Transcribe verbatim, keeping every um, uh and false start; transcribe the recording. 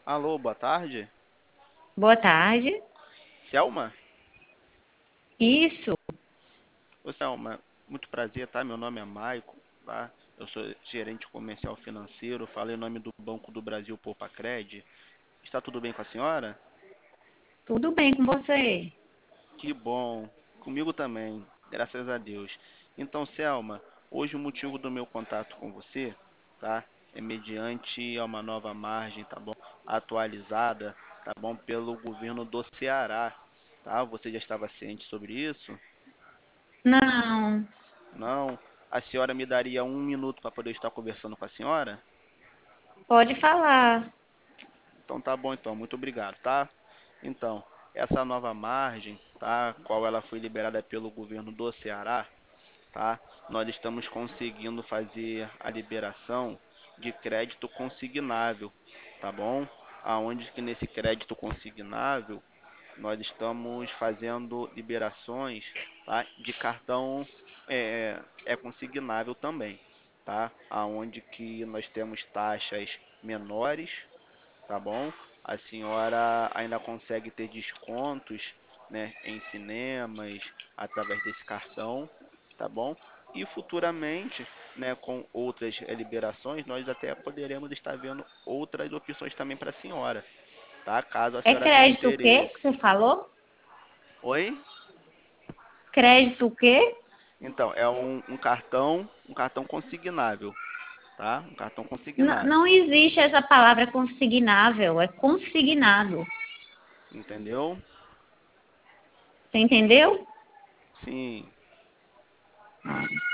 Alô, boa tarde. Boa tarde. Selma? Isso, Ô, Selma, muito prazer, tá? Meu nome é Maico, tá? Eu sou gerente comercial financeiro, falo em nome do Banco do Brasil Poupacred. Está tudo bem com a senhora? tudo bem com você? Que bom. Comigo também, graças a Deus. Então, Selma, hoje o motivo do meu contato com você, tá? É mediante a uma nova margem, tá bom? Atualizada, tá bom? Pelo governo do Ceará, tá? Você já estava ciente sobre isso? Não, Não. A senhora me daria um minuto para poder estar conversando com a senhora? pode falar. Então tá bom então, muito obrigado, tá? Então, essa nova margem, tá? Qual ela foi liberada pelo governo do Ceará, tá? Nós estamos conseguindo fazer a liberação de crédito consignável, tá bom? Aonde que nesse crédito consignável nós estamos fazendo liberações, tá, de cartão é, é consignável também, tá? Aonde que nós temos taxas menores, tá bom? A senhora ainda consegue ter descontos, né, em cinemas através desse cartão, tá bom? E futuramente, né, com outras eh, liberações, nós até poderemos estar vendo outras opções também para a senhora, tá? Caso a É senhora tenha crédito o quê que interesse. você falou? Oi? Crédito o quê? Então, é um, um cartão, um cartão consignável, tá? Um cartão N- consignado, não existe essa palavra consignável, é consignado. entendeu? Você entendeu? Sim.